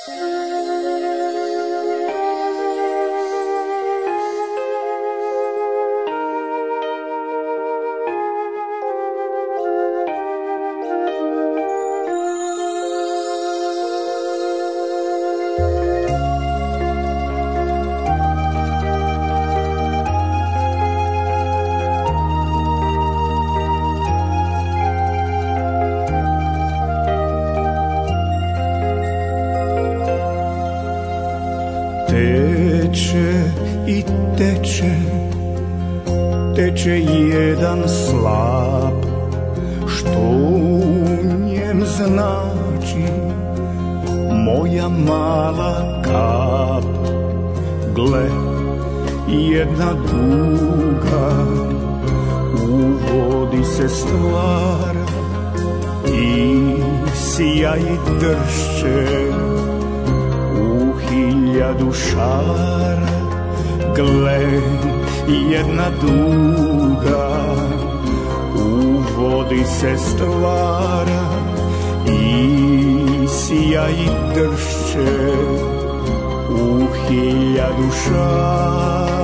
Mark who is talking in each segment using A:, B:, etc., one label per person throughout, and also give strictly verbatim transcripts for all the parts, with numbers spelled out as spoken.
A: Teče i teče, teče jedan slap, što u njem znači moja mala kap. Gle, jedna duga u vodi se stvara i sija i dršće u hiljadu šara. Gle, jedna duga u vodi se stvara i sija i dršće u hiljadu šara.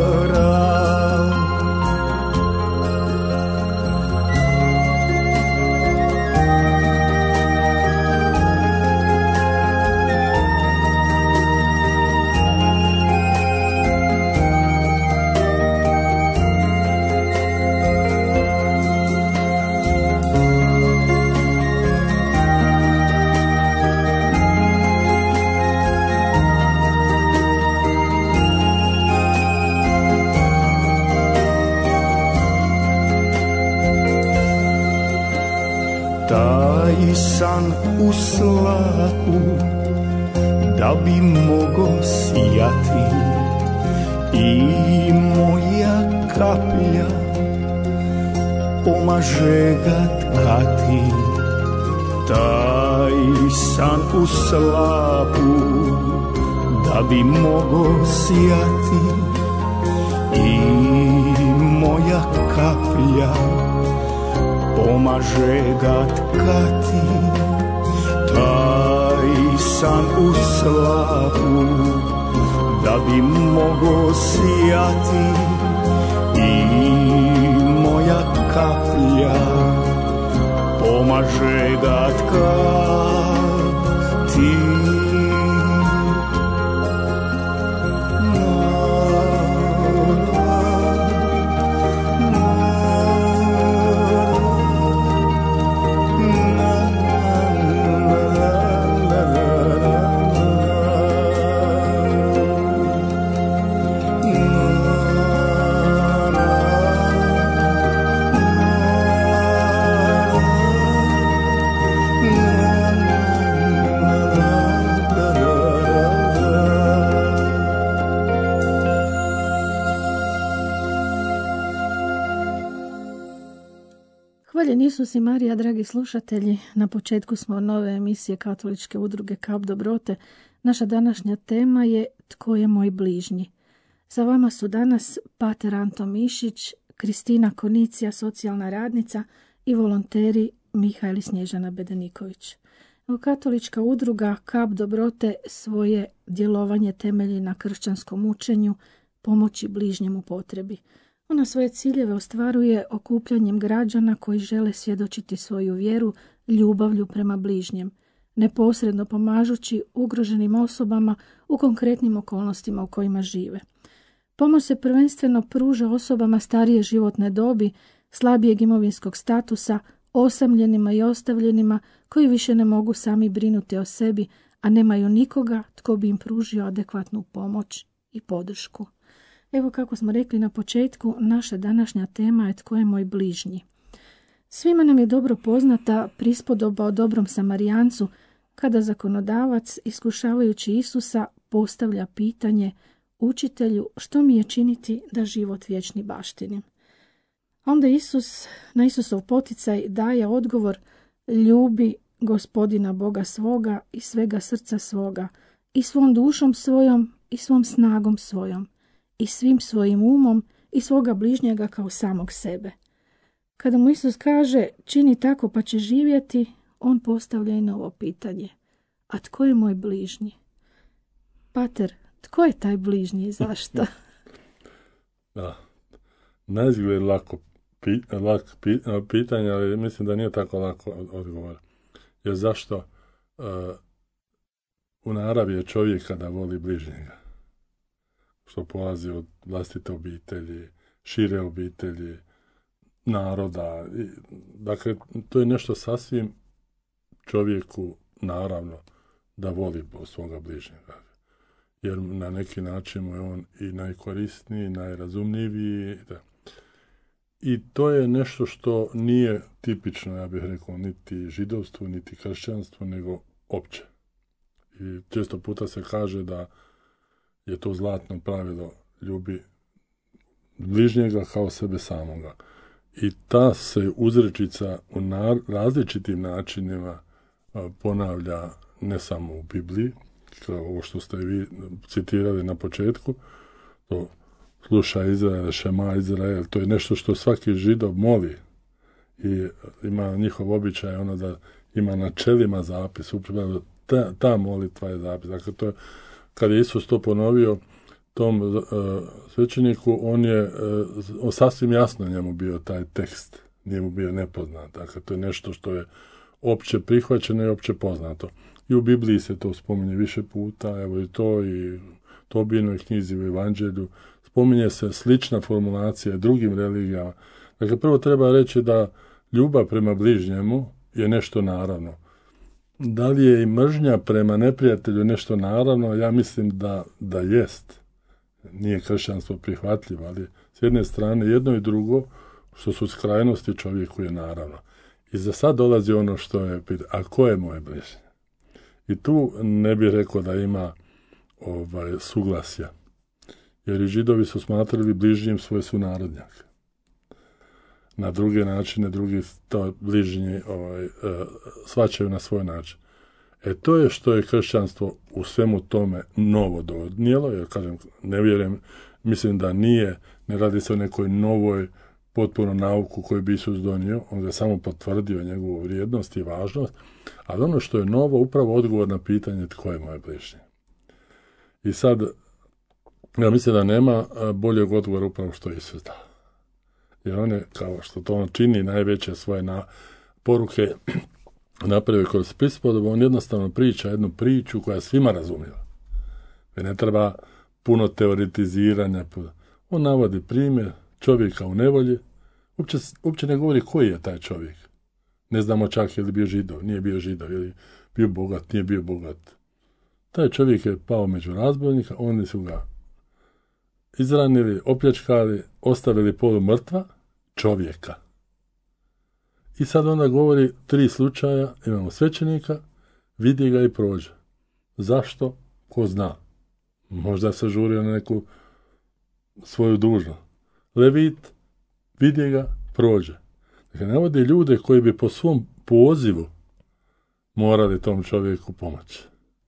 A: Taj san u slapu da bi mogo sijati i moja kaplja pomaže ga tkati. Taj san u slapu da bi mogo sijati i moja kaplja pomaže ga tkati. Taj san u slapu da bi mogo sijati i moja kaplja pomaže ga tkati.
B: Hvaljen Isus i Marija, dragi slušatelji, na početku smo nove emisije Katoličke udruge Kap dobrote. Naša današnja tema je Tko je moj bližnji? Sa vama su danas pater Anto Mišić, Kristina Konicija, socijalna radnica i volonteri Mihajl i Snježana Bedeniković. Katolička udruga Kap dobrote svoje djelovanje temelji na kršćanskom učenju pomoći bližnjem u potrebi. Ona svoje ciljeve ostvaruje okupljanjem građana koji žele svjedočiti svoju vjeru ljubavlju prema bližnjem, neposredno pomažući ugroženim osobama u konkretnim okolnostima u kojima žive. Pomoć se prvenstveno pruža osobama starije životne dobi, slabijeg imovinskog statusa, osamljenima i ostavljenima koji više ne mogu sami brinuti o sebi, a nemaju nikoga tko bi im pružio adekvatnu pomoć i podršku. Evo kako smo rekli na početku, naša današnja tema je Tko je moj bližnji. Svima nam je dobro poznata prispodoba o dobrom Samarijancu, kada zakonodavac, iskušavajući Isusa, postavlja pitanje: Učitelju, što mi je činiti da život vječni baštinim? Onda Isus, na Isusov poticaj, daje odgovor: ljubi Gospodina Boga svoga i svega srca svoga, i svom dušom svojom, i svom snagom svojom, i svim svojim umom, i svoga bližnjega kao samog sebe. Kada mu Isus kaže čini tako pa će živjeti, on postavlja i novo pitanje: a tko je moj bližnji? Pater, tko je taj bližnji i zašto?
C: Da. Naizgled lako, pi, lako pi, pitanje, ali mislim da nije tako lako odgovor. Jer zašto uh, u naravi je čovjeka da voli bližnjega? Što polazi od vlastite obitelji, šire obitelji, naroda. I, dakle, to je nešto sasvim čovjeku naravno da voli svoga bližnjega. Jer na neki način mu je on i najkorisniji, najrazumljiviji. Da. I to je nešto što nije tipično, ja bih rekao, niti židovstvu, niti kršćanstvu, nego opće. I često puta se kaže da je to zlatno pravilo, ljubi bližnjega kao sebe samoga. I ta se uzrečica u nar- različitim načinima a, ponavlja ne samo u Bibliji, kao ovo što ste vi citirali na početku, to sluša Izrael, Šema Izrael, to je nešto što svaki Židov moli i ima njihov običaj ono da ima na čelima zapis, upravo ta, ta molitva je zapis. Dakle, to je, kad je Isus to ponovio tom uh, svećeniku, on je uh, sasvim jasno njemu bio taj tekst, nije mu bio nepoznat. Dakle, to je nešto što je opće prihvaćeno i opće poznato. I u Bibliji se to spominje više puta, evo i to i Tobinoj knjizi u Evanđelju. Spominje se slična formulacija drugim religijama. Dakle, prvo treba reći da ljubav prema bližnjemu je nešto naravno. Da li je i mržnja prema neprijatelju nešto naravno? Ja mislim da, da jest. Nije kršćanstvo prihvatljivo, ali s jedne strane jedno i drugo, što su skrajnosti, čovjeku je naravno. I za sad dolazi ono što je, a ko je moje bližnje? I tu ne bih rekao da ima ovaj, suglasja. Jer i Židovi su smatrali bližnjim svoje sunarodnjake. Na druge načine, drugi to bližnji ovaj, uh, shvaćaju na svoj način. E to je što je kršćanstvo u svemu tome novo donijelo, jer kažem, ne vjerujem, mislim da nije, ne radi se o nekoj novoj potpuno nauku koju bi Isus donio, on je samo potvrdio njegovu vrijednost i važnost, ali ono što je novo, upravo odgovor na pitanje tko je moj bližnji. I sad, ja mislim da nema boljeg odgovora upravo što je Isus dao. Jer on je, kao što to on čini, najveće svoje na, poruke napravi kroz prispodobu, on jednostavno priča jednu priču koja je svima razumljiva. Jer ne treba puno teoretiziranja. On navodi primjer čovjeka u nevolji, uopće, uopće ne govori koji je taj čovjek. Ne znamo čak je li bio Židov, nije bio Židov, je li bio bogat, nije bio bogat. Taj čovjek je pao među razbojnika, oni su ga izranili, opljačkali, ostavili polu mrtva čovjeka. I sad onda govori tri slučaja, imamo svećenika, vidi ga i prođe. Zašto? Ko zna. Možda se žurio na neku svoju dužnost. Levit, vidi ga, prođe. Dakle, navodi ljude koji bi po svom pozivu morali tom čovjeku pomoći.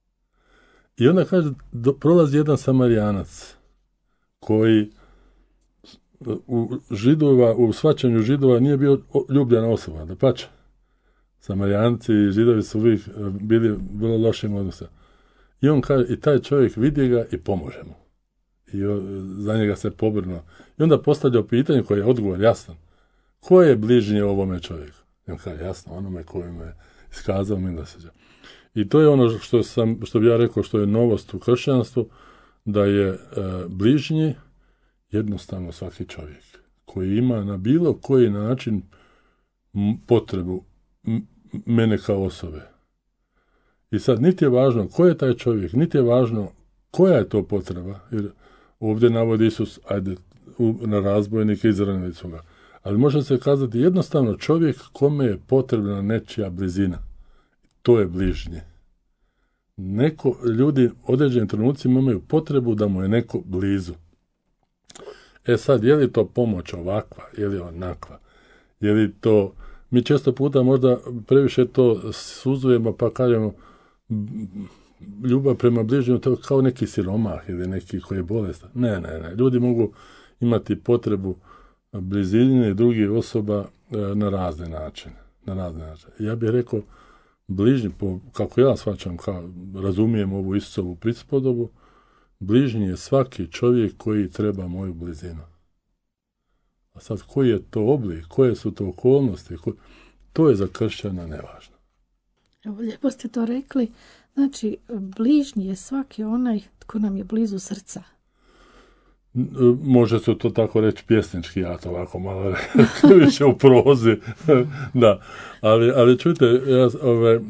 C: I onda kaže, do, prolazi jedan Samarijanac koji u Židova, u shvaćanju Židova nije bio ljubljena osoba, da pače. Samarijanci i Židovi su uvijek bili vrlo lošim odnosa. I on kaže, i taj čovjek vidi ga i pomože mu. I za njega se pobrnuo. I onda postavlja pitanje koje je odgovor jasan. Ko je bližnji ovome čovjeku? I on kaže, jasno, onome koji me iskazao milosrđe. I to je ono što sam, što bi ja rekao, što je novost u kršćanstvu, da je e, bližnji jednostavno svaki čovjek koji ima na bilo koji način m, potrebu m, mene kao osobe. I sad niti je važno ko je taj čovjek, niti je važno koja je to potreba, jer ovdje navodi Isus, ajde, u, na razbojnike izranili su ga. Ali može se kazati jednostavno čovjek kome je potrebna nečija blizina. To je bližnje. Neko, ljudi u određenim trenucima imaju potrebu da mu je neko blizu. E sad, je li to pomoć ovakva, je li onakva? Je li to, mi često puta možda previše to suzujemo pa kažemo ljubav prema bližnjemu, to je kao neki siromah ili neki koji je bolestan. Ne, ne, ne. Ljudi mogu imati potrebu blizine drugih osoba na razne načine. Na razne načine. Ja bih rekao, bližnji, po, kako ja shvaćam, ka, razumijem ovu Isusovu prispodobu, bližnji je svaki čovjek koji treba moju blizinu. A sad, koji je to oblik, koje su to okolnosti, ko, to je za kršćana nevažno.
B: Evo, lijepo ste to rekli. Znači, bližnji je svaki onaj tko nam je blizu srca.
C: Može se to tako reći pjesnički, ja to ovako malo više u prozi. Da, ali, ali čujte, ja, ove,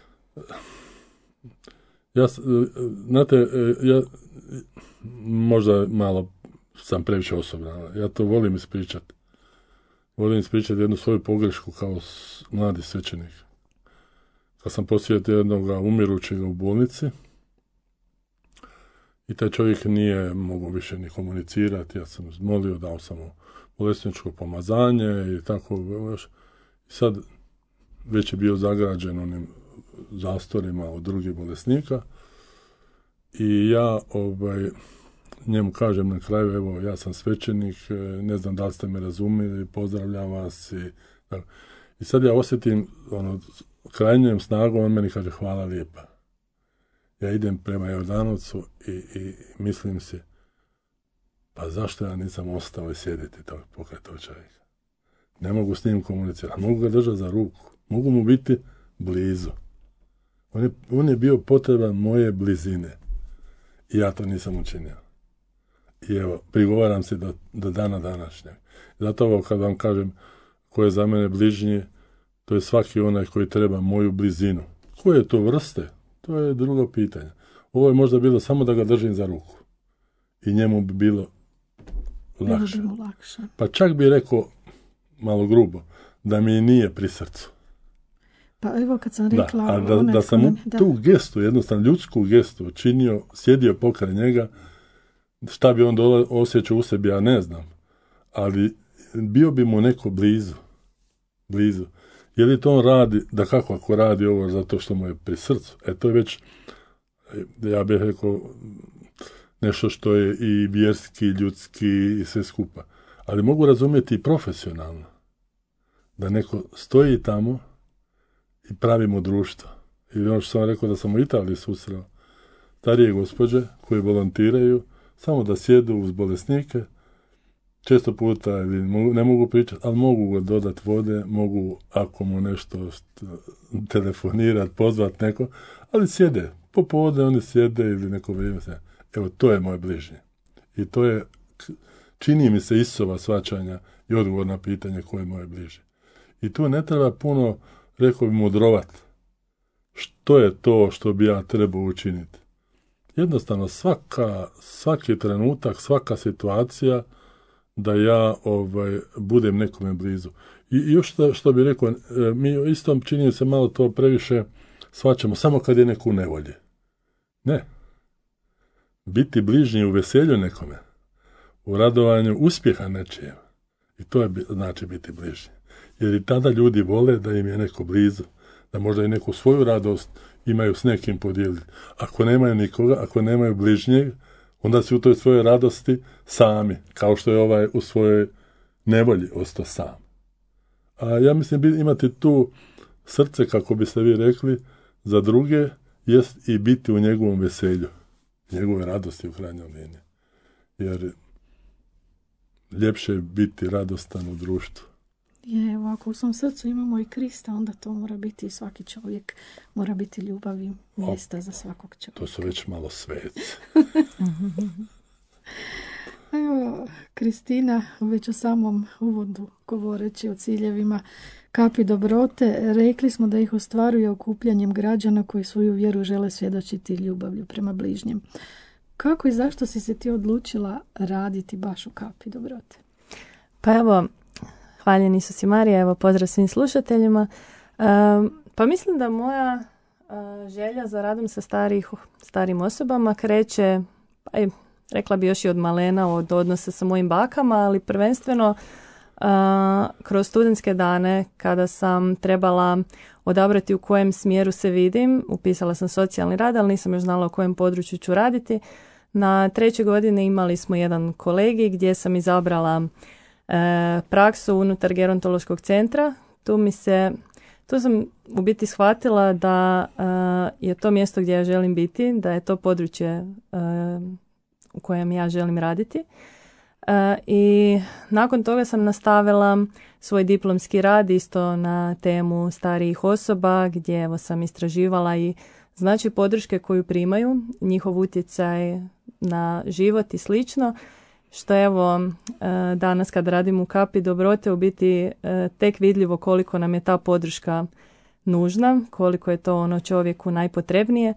C: ja, znate, ja možda malo sam previše osobna, ja to volim ispričati. Volim ispričati jednu svoju pogrešku kao mladi svećenik. Kad sam posjetio jednog umirućega u bolnici, i taj čovjek nije mogao više ni komunicirati, ja sam molio, dao sam mu bolesničko pomazanje i tako. I sad već je bio zagrađen onim zastorima od drugih bolesnika i ja ovaj, njemu kažem na kraju, evo, ja sam svećenik, ne znam da li ste me razumjeli, pozdravljam vas. I, i sad ja osjetim ono, krajnjom snagom, on meni kaže hvala lijepa. Ja idem prema Jordanovcu i, i mislim si, pa zašto ja nisam ostao i sjediti tog, pokraj tog čovjeka? Ne mogu s njim komunicirati, mogu ga držati za ruku, mogu mu biti blizu. On je, on je bio potreban moje blizine i ja to nisam učinio. I evo, prigovaram se do, do dana današnjeg. Zato ovo kad vam kažem ko je za mene bližnji, to je svaki onaj koji treba moju blizinu. Koje je to vrste? To je drugo pitanje. Ovo je možda bilo samo da ga držim za ruku. I njemu bi bilo lakše.
B: Bilo bi mu lakše.
C: Pa čak bi rekao, malo grubo, da mi nije pri srcu.
B: Pa evo kad sam rekla...
C: Da, a da, da sam mu
B: da.
C: tu gestu, jednostavno ljudsku gestu činio, sjedio pokraj njega, šta bi on dola, osjećao u sebi, ja ne znam. Ali bio bi mu neko blizu. Blizu. Je li to on radi, da kako ako radi ovo zato što mu je pri srcu? E to je već, ja bih rekao, nešto što je i vjerski, ljudski i sve skupa. Ali mogu razumjeti i profesionalno. Da neko stoji tamo i pravi mu društvo. I ono što sam rekao da sam u Italiji susreo starije gospođe koji volontiraju samo da sjedu uz bolesnike, često puta ne mogu pričati, ali mogu dodati vode, mogu ako mu nešto telefonirati, pozvati neko, ali sjede. Popodne oni sjede ili neko vrijeme se. Evo, to je moj bližnji. I to je, čini mi se Isusova shvaćanja i odgovor na pitanje ko je moj bližnji. I tu ne treba puno, rekao bi, mudrovati. Što je to što bi ja trebao učiniti? Jednostavno, svaka, svaki trenutak, svaka situacija da ja ovaj, budem nekome blizu. I, i još što, što bi rekao, mi istom čini se malo to previše shvaćamo samo kad je neko u nevolji. Ne. Biti bližnji u veselju nekome, u radovanju uspjeha nečijem. I to je znači biti bližnji. Jer i tada ljudi vole da im je neko blizu, da možda i neku svoju radost imaju s nekim podijeliti. Ako nemaju nikoga, ako nemaju bližnjeg, onda si u toj svojoj radosti sami, kao što je ovaj u svojoj nevolji ostao sam. A ja mislim imati tu srce, kako biste vi rekli, za druge, jest i biti u njegovom veselju, njegove radosti u krajnjoj liniji. Jer ljepše je biti radostan u društvu.
B: Je, evo, ako u svom srcu imamo i Krista, onda to mora biti svaki čovjek, mora biti ljubav i mjesta o, za svakog čovjeka.
C: To su već malo sveci.
B: Evo, Kristina, već u samom uvodu govoreći o ciljevima Kapi dobrote, rekli smo da ih ostvaruje okupljanjem građana koji svoju vjeru žele svjedočiti ljubavlju prema bližnjem. Kako i zašto si se ti odlučila raditi baš u Kapi dobrote?
D: Pa evo, hvaljen Isus i Marija, evo pozdrav svim slušateljima. E, pa mislim da moja e, želja za radom sa starih, starim osobama kreće, pa i rekla bi još i od malena, od odnosa sa mojim bakama, ali prvenstveno Uh, kroz studentske dane kada sam trebala odabrati u kojem smjeru se vidim, upisala sam socijalni rad, ali nisam još znala u kojem području ću raditi. Na trećoj godini imali smo jedan kolegij gdje sam izabrala uh, praksu unutar gerontološkog centra. Tu mi se, tu sam u biti shvatila da uh, je to mjesto gdje ja želim biti, da je to područje uh, u kojem ja želim raditi. Uh, I nakon toga sam nastavila svoj diplomski rad isto na temu starijih osoba, gdje evo sam istraživala i znači podrške koju primaju, njihov utjecaj na život i slično, što evo danas kad radim u Kapi Dobrote u biti tek vidljivo koliko nam je ta podrška nužna, koliko je to ono čovjeku najpotrebnije.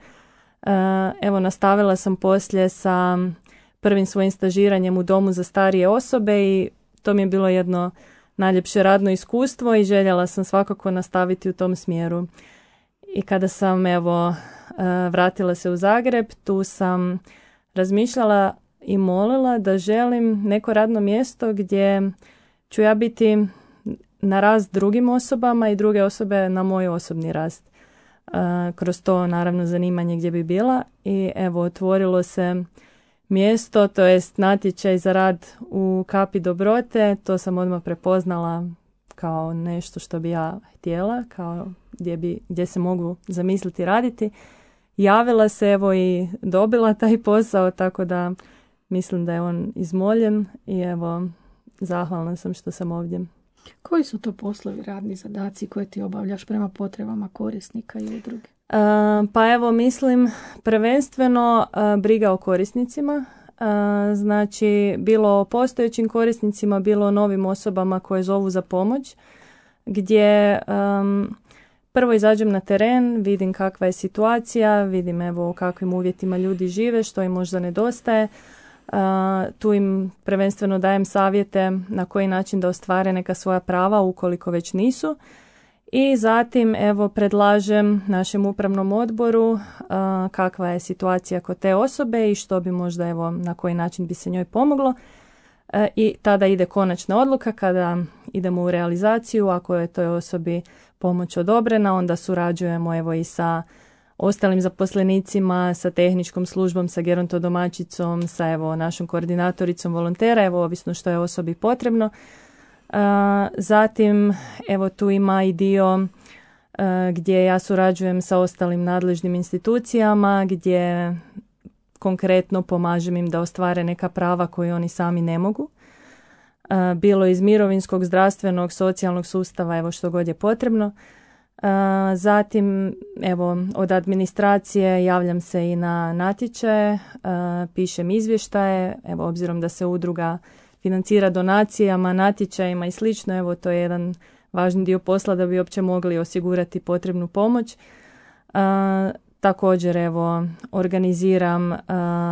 D: Evo nastavila sam poslije sa prvim svojim stažiranjem u domu za starije osobe i to mi je bilo jedno najljepše radno iskustvo i željela sam svakako nastaviti u tom smjeru. I kada sam evo vratila se u Zagreb, tu sam razmišljala i molila da želim neko radno mjesto gdje ću ja biti na rast drugim osobama i druge osobe na moj osobni rast. Kroz to naravno zanimanje gdje bi bila i evo otvorilo se mjesto, to jest natječaj za rad u Kapi Dobrote. To sam odmah prepoznala kao nešto što bi ja htjela, kao gdje, bi, gdje se mogu zamisliti raditi. Javila se evo i dobila taj posao, tako da mislim da je on izmoljen i evo zahvalna sam što sam ovdje.
B: Koji su to poslovi, radni zadaci koje ti obavljaš prema potrebama korisnika i udruge?
D: Uh, pa evo mislim prvenstveno uh, briga o korisnicima, uh, znači bilo o postojećim korisnicima, bilo o novim osobama koje zovu za pomoć, gdje um, prvo izađem na teren, vidim kakva je situacija, vidim evo u kakvim uvjetima ljudi žive, što im možda nedostaje. Uh, tu im prvenstveno dajem savjete na koji način da ostvare neka svoja prava ukoliko već nisu. I zatim evo predlažem našem upravnom odboru uh, kakva je situacija kod te osobe i što bi možda evo na koji način bi se njoj pomoglo. Uh, I tada ide konačna odluka kada idemo u realizaciju. Ako je toj osobi pomoć odobrena, onda surađujemo evo i sa ostalim zaposlenicima, sa tehničkom službom, sa gerontodomaćicom, sa evo našom koordinatoricom volontera, evo ovisno što je osobi potrebno. Uh, zatim evo tu ima i dio uh, gdje ja surađujem sa ostalim nadležnim institucijama, gdje konkretno pomažem im da ostvare neka prava koje oni sami ne mogu. Uh, bilo iz mirovinskog, zdravstvenog, socijalnog sustava, evo što god je potrebno. Uh, zatim evo od administracije javljam se i na natječaje, uh, pišem izvještaje, evo obzirom da se udruga financira donacijama, natječajima i slično, evo to je jedan važni dio posla da bi uopće mogli osigurati potrebnu pomoć. Uh, također evo organiziram uh,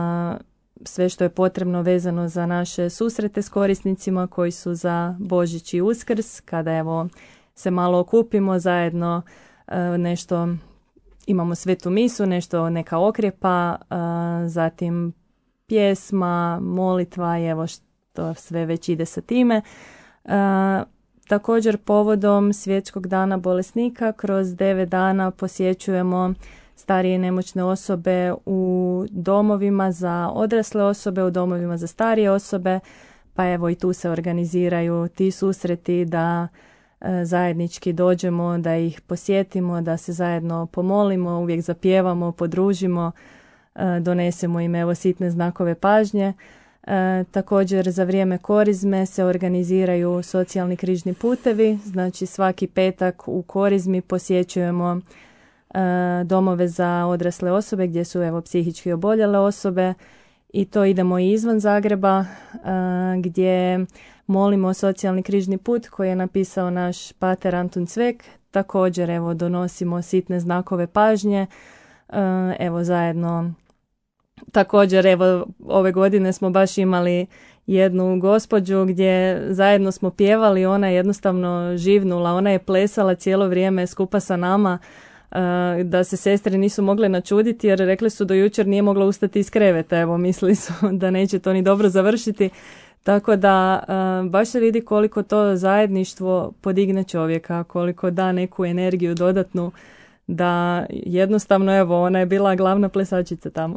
D: sve što je potrebno vezano za naše susrete s korisnicima koji su za Božić i Uskrs, kada evo se malo okupimo zajedno, uh, nešto imamo svetu misu, nešto neka okrjepa, uh, zatim pjesma, molitva i evo što to sve već ide sa time. Uh, također povodom Svjetskog dana bolesnika kroz devet dana posjećujemo starije i nemoćne osobe u domovima za odrasle osobe, u domovima za starije osobe, pa evo i tu se organiziraju ti susreti da uh, zajednički dođemo, da ih posjetimo, da se zajedno pomolimo, uvijek zapjevamo, podružimo, uh, donesemo im evo sitne znakove pažnje. E, također za vrijeme Korizme se organiziraju socijalni križni putevi, znači svaki petak u Korizmi posjećujemo e, domove za odrasle osobe gdje su evo psihički oboljele osobe i to idemo i izvan Zagreba e, gdje molimo socijalni križni put koji je napisao naš pater Antun Cvek. Također evo donosimo sitne znakove pažnje, e, evo zajedno. Također, evo, ove godine smo baš imali jednu gospođu gdje zajedno smo pjevali, ona je jednostavno živnula, ona je plesala cijelo vrijeme skupa sa nama, uh, da se sestre nisu mogle načuditi jer rekli su do jučer nije mogla ustati iz kreveta, evo, mislili su da neće to ni dobro završiti, tako da uh, baš se vidi koliko to zajedništvo podigne čovjeka, koliko da neku energiju dodatnu, da jednostavno, evo, ona je bila glavna plesačica tamo.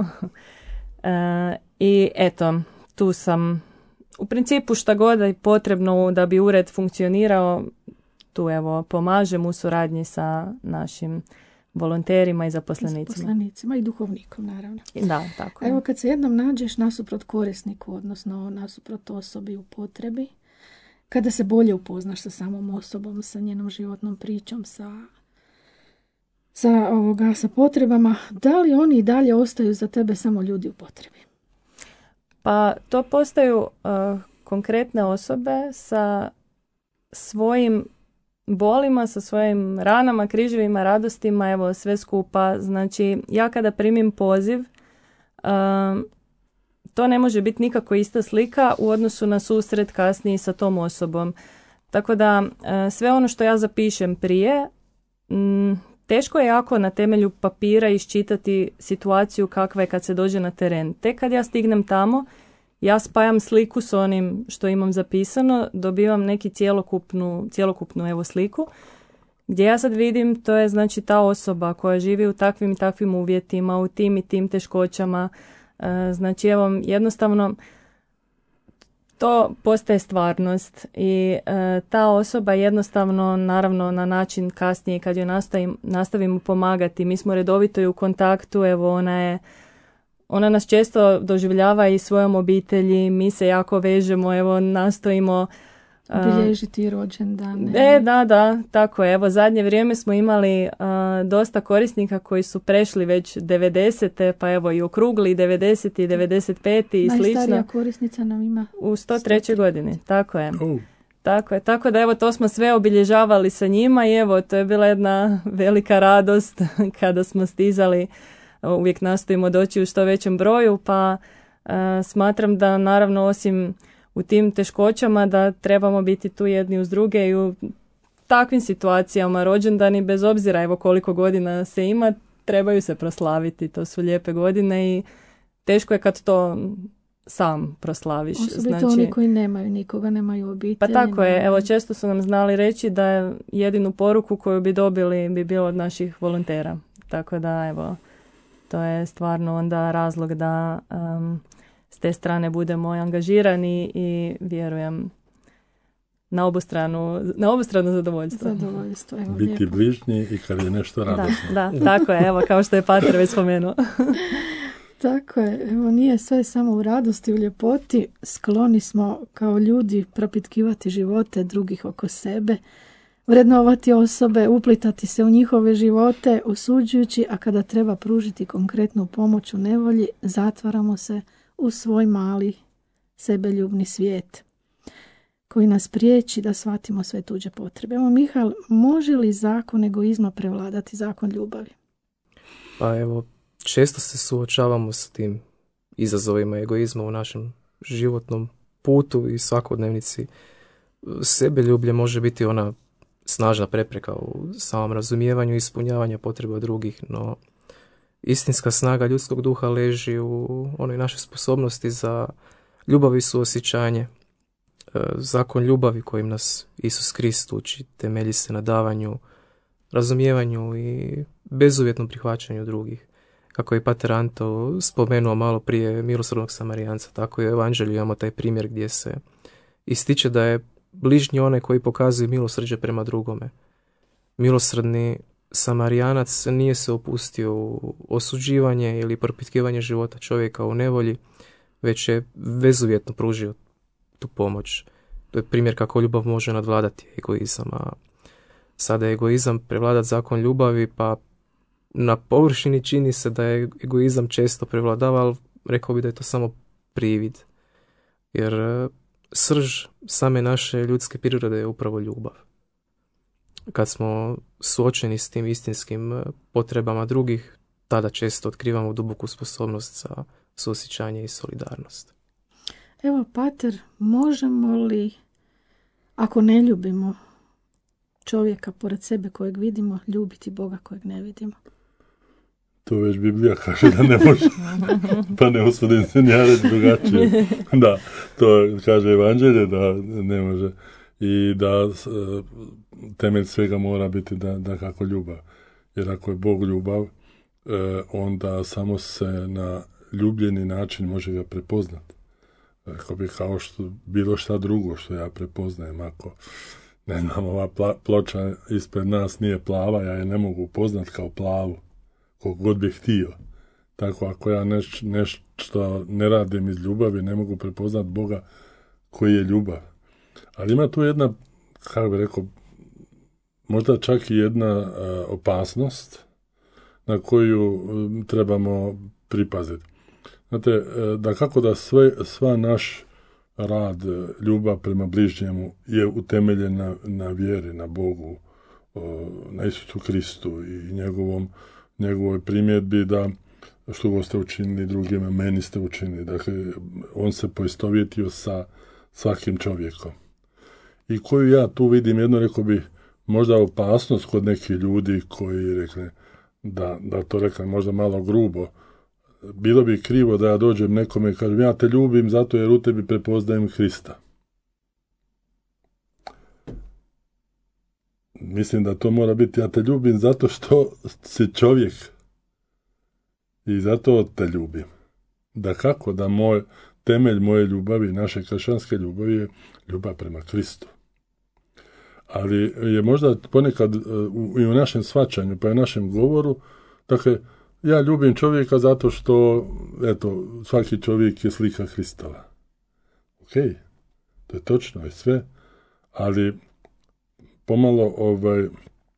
D: E, I eto, tu sam u principu šta god je potrebno da bi ured funkcionirao, tu evo pomažem u suradnji sa našim volonterima i zaposlenicima.
B: Zaposlenicima i duhovnikom, naravno.
D: Da, tako je.
B: Evo kad se jednom nađeš nasuprot korisniku, odnosno nasuprot osobi u potrebi, kada se bolje upoznaš sa samom osobom, sa njenom životnom pričom, sa, sa, ovoga, sa potrebama, da li oni i dalje ostaju za tebe samo ljudi u potrebi?
D: Pa to postaju uh, konkretne osobe sa svojim bolima, sa svojim ranama, križevima, radostima, evo sve skupa. Znači, ja kada primim poziv, um, to ne može biti nikako ista slika u odnosu na susret kasniji sa tom osobom. Tako da, uh, sve ono što ja zapišem prije, m, teško je jako na temelju papira iščitati situaciju kakva je kad se dođe na teren. Tek kad ja stignem tamo, ja spajam sliku s onim što imam zapisano, dobivam neki cjelokupnu, cjelokupnu evo sliku, gdje ja sad vidim, to je znači ta osoba koja živi u takvim i takvim uvjetima, u tim i tim teškoćama. E, znači evo jednostavno to postaje stvarnost i e, ta osoba jednostavno, naravno na način kasnije kad joj nastavim, nastavimo pomagati, mi smo redovito i u kontaktu, evo ona je Ona nas često doživljava i svojom obitelji, mi se jako vežemo, evo nastojimo
B: obilježiti rođendane.
D: E, da, da, tako je. Evo, zadnje vrijeme smo imali uh, dosta korisnika koji su prešli već devedesete, pa evo i okrugli devedeseti i devedeset peti i slično.
B: Najstarija korisnica nam ima
D: u sto trećoj godini, tako je.
C: Uh.
D: Tako je, tako da evo to smo sve obilježavali sa njima i evo to je bila jedna velika radost kada smo stizali. Uvijek nastojimo doći u što većem broju, pa uh, smatram da naravno osim u tim teškoćama da trebamo biti tu jedni uz druge i u takvim situacijama rođendani, bez obzira evo koliko godina se ima, trebaju se proslaviti. To su lijepe godine i teško je kad to sam proslaviš.
B: Osobito
D: znači,
B: oni koji nemaju nikoga, nemaju obitelji.
D: Pa tako je,
B: nemaju...
D: evo često su nam znali reći da jedinu poruku koju bi dobili bi bilo od naših volontera. Tako da evo, to je stvarno onda razlog da um, s te strane budemo angažirani i vjerujem na obostranu, na obostrano zadovoljstvo.
B: Zadovoljstvo, evo,
C: biti
B: lijepo.
C: bližnji i kad je nešto radosno.
D: Da, da, tako je, evo kao što je Pater već spomenuo.
B: Tako je, evo nije sve samo u radosti, u ljepoti, skloni smo kao ljudi propitkivati živote drugih oko sebe, vrednovati osobe, uplitati se u njihove živote, osuđujući, a kada treba pružiti konkretnu pomoć u nevolji, zatvaramo se u svoj mali sebeljubni svijet koji nas priječi da shvatimo sve tuđe potrebe. Evo, Mihal, može li zakon egoizma prevladati zakon ljubavi?
E: Pa evo, često se suočavamo s tim izazovima egoizma u našem životnom putu i svakodnevnici. Sebeljublje može biti ona snažna prepreka u samom razumijevanju i ispunjavanju potreba drugih, no istinska snaga ljudskog duha leži u onoj našoj sposobnosti za ljubav i suosjećanje. Zakon ljubavi kojim nas Isus Krist uči temelji se na davanju, razumijevanju i bezuvjetnom prihvaćanju drugih. Kako je Pater Anto spomenuo malo prije milosrdnog Samarijanca, tako i u Evanđelju imamo taj primjer gdje se ističe da je bližnji onaj koji pokazuje milosrđe prema drugome. Milosrdni Samarijanac nije se opustio u osuđivanje ili propitkivanje života čovjeka u nevolji, već je bezuvjetno pružio tu pomoć. To je primjer kako ljubav može nadvladati egoizam, a sada je egoizam prevladat zakon ljubavi, pa na površini čini se da je egoizam često prevladava, ali rekao bi da je to samo privid. Jer srž same naše ljudske prirode je upravo ljubav. Kad smo suočeni s tim istinskim potrebama drugih, tada često otkrivamo duboku sposobnost za suosjećanje i solidarnost.
B: Evo, Pater, možemo li, ako ne ljubimo čovjeka pored sebe kojeg vidimo, ljubiti Boga kojeg ne vidimo?
C: To već Biblija kaže da ne može, pa ne usudim se ni ja reći drugačije. Da, to kaže Evanđelje da ne može i da temelj svega mora biti da, da kako ljubav. Jer ako je Bog ljubav, onda samo se na ljubljeni način može ga prepoznati. Rekao bi kao što bilo šta drugo što ja prepoznajem. Ako Ne znam, ova pla, ploča ispred nas nije plava, ja je ne mogu upoznat kao plavu, koliko god bih htio. Tako ako ja neš, nešto ne radim iz ljubavi, ne mogu prepoznat Boga koji je ljubav. Ali ima tu jedna, kako bih rekao, možda čak i jedna uh, opasnost na koju um, trebamo pripaziti. Znate, uh, da kako da sve, sva naš rad, ljubav prema bližnjemu je utemeljen na, na vjeri, na Bogu, uh, na Isusu Kristu i njegovom, njegovoj primjedbi da što go ste učinili drugima, meni ste učinili. Dakle, on se poistovjetio sa svakim čovjekom. I koju ja tu vidim, jedno rekao bi, možda opasnost kod nekih ljudi koji rekli, da, da to rekli možda malo grubo, bilo bi krivo da ja dođem nekome i kažem, ja te ljubim zato jer u tebi prepoznajem Krista. Mislim da to mora biti, ja te ljubim zato što si čovjek. I zato te ljubim. Da kako da moj temelj moje ljubavi, naše kršćanske ljubavi je ljubav prema Kristu. Ali je možda ponekad i u našem shvaćanju, pa i u našem govoru, dakle, ja ljubim čovjeka zato što, eto, svaki čovjek je slika Hristova. Ok, to je točno i sve, ali pomalo, ovaj,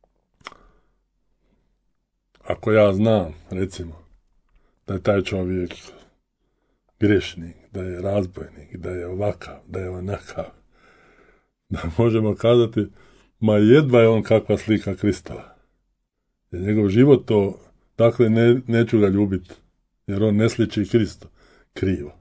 C: ako ja znam, recimo, da je taj čovjek grešnik, da je razbojnik, da je ovakav, da je onakav, da možemo kazati, ma jedva je on kakva slika Kristova. Jer njegov život to, dakle, ne, neću ga ljubiti, jer on ne sliči Kristu. Krivo.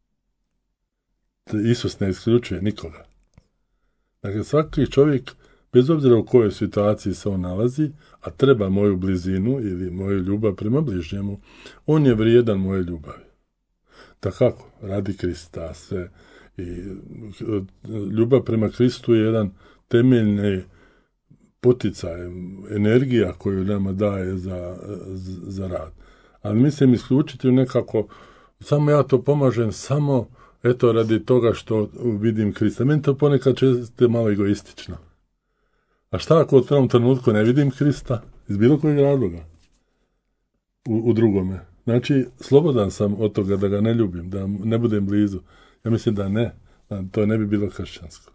C: Isus ne isključuje nikoga. Dakle, svaki čovjek, bez obzira u kojoj situaciji se on nalazi, a treba moju blizinu ili moju ljubav prema bližnjemu, on je vrijedan moje ljubavi. Takako, radi Krista sve. I ljubav prema Kristu je jedan temeljni poticaj, energija koju nama daje za, za rad. Ali mislim isključiti nekako, samo ja to pomažem, samo eto radi toga što vidim Krista. Meni to ponekad često malo egoistično. A šta ako u tom trenutku ne vidim Krista? Iz bilo kojeg razloga. U, u drugome. Znači, slobodan sam od toga da ga ne ljubim, da ne budem blizu. Ja mislim da ne. Da to ne bi bilo kršćansko.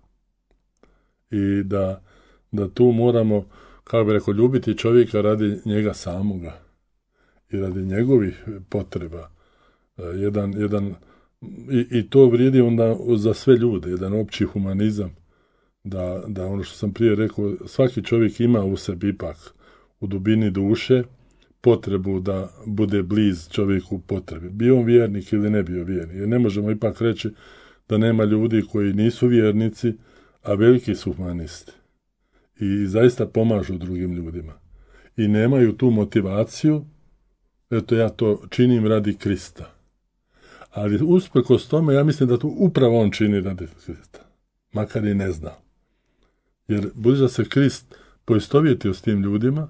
C: I da, da tu moramo, kako bi rekao, ljubiti čovjeka radi njega samoga. I radi njegovih potreba. Jedan, jedan, i, i to vrijedi onda za sve ljude. Jedan opći humanizam. Da, da ono što sam prije rekao, svaki čovjek ima u sebi ipak u dubini duše potrebu da bude bliz čovjeku potrebi. Bio on vjernik ili ne bio vjernik. Jer ne možemo ipak reći da nema ljudi koji nisu vjernici, a veliki su humanisti. I zaista pomažu drugim ljudima. I nemaju tu motivaciju, eto ja to činim radi Krista. Ali usprkos tome, ja mislim da to upravo on čini radi Krista. Makar i ne zna. Jer budući da se Krist poistovjetio s tim ljudima,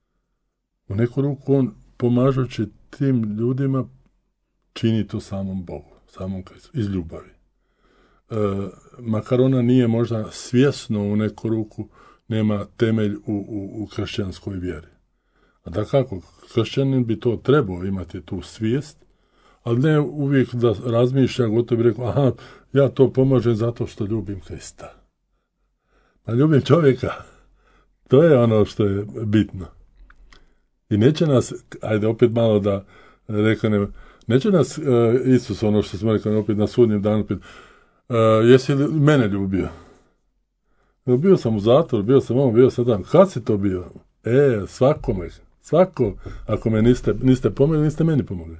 C: u neku ruku on pomažući tim ljudima čini to samom Bogu, samom Kristu, iz ljubavi. E, makar ona nije možda svjesno u neku ruku, nema temelj u, u, u kršćanskoj vjeri. A da kako, kršćanin bi to trebao imati tu svijest, ali ne uvijek da razmišlja, gotovo bi rekao, aha, ja to pomažem zato što ljubim Krista. A ljubim čovjeka, to je ono što je bitno. I neće nas, ajde opet malo da reknem, neće nas uh, Isus, ono što smo rekli, opet na sudnjem danu, opet, uh, jesi li mene ljubio? Bio sam u zatvoru, bio sam ovo, bio sam tamo. Kad si to bio? E, svakome, svako, ako me niste, niste pomogli, niste meni pomogli.